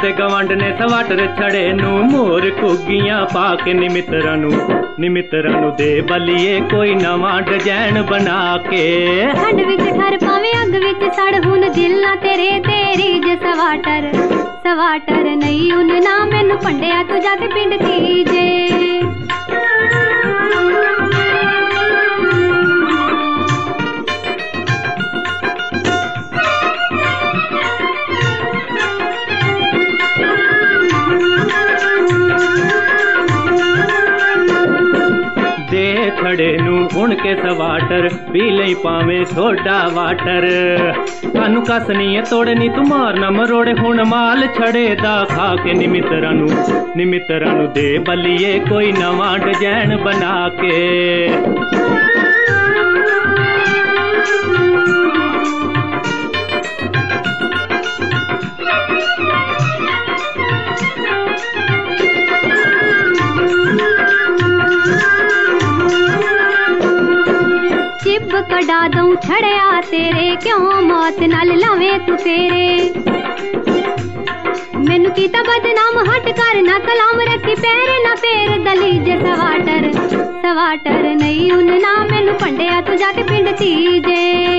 तेरे गवंड ने सवाटर छड़े नू मोर कुगियां पाके निमित्तरां नू दे बलिए कोई नवा डिजाइन बना के। ठंड विच ठर पावे अग विच सड़ हुन दिल ना तेरे तेरी जे सवाटर नहीं उन ना मैनू पंडिया तू जाके पिंड तीजे। खड़े नू उन के सवाटर पी लई पावे सोडा वाटर। कानू कसनी है तोड़े नी तू मारना मरोड़े हुण माल छड़े दा खा के। निमित्तरां नू दे बलिए कोई नवा डिजाइन बना के। कड़ा दूं छड़िया तेरे क्यों मौत नाल लावे तू फेरे। मैनू कीता बदनाम हट कर ना कलाम रखी पैर ना फेर दलीजे सवाटर नहीं उन ना मैनू पंडिया तू जाके पिंड तीजे।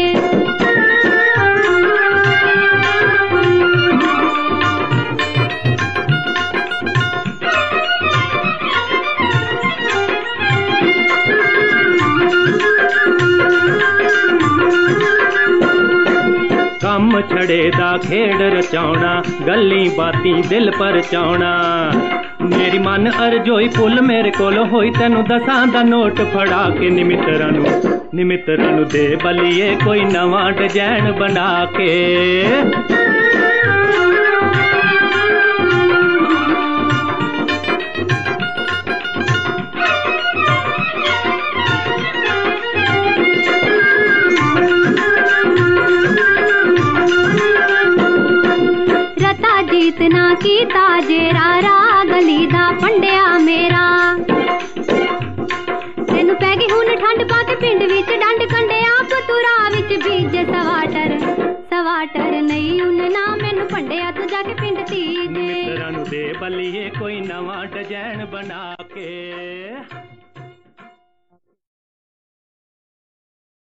कम छड़े दा खेड़ रचाउणा गल्ली बाती दिल पर चाउणा। मेरी मन अरजोई पुल मेरे कोल होई तैनू दसां दा नोट फड़ा के। निमित्तरां नू दे बलिए कोई नवा डिजाइन बना के। जीतना कीता जेरा गली दा पंडिया मेरा। तेनू पै गई हुन ठंड पाके पिंड विच डंड कंडिया पतुरा विच बीजे सवाटर नहीं उन ना मैनू पंडिया तू जाके पिंड तीजे। निमित्तरां नू दे बलिए कोई नवा डिजाइन बना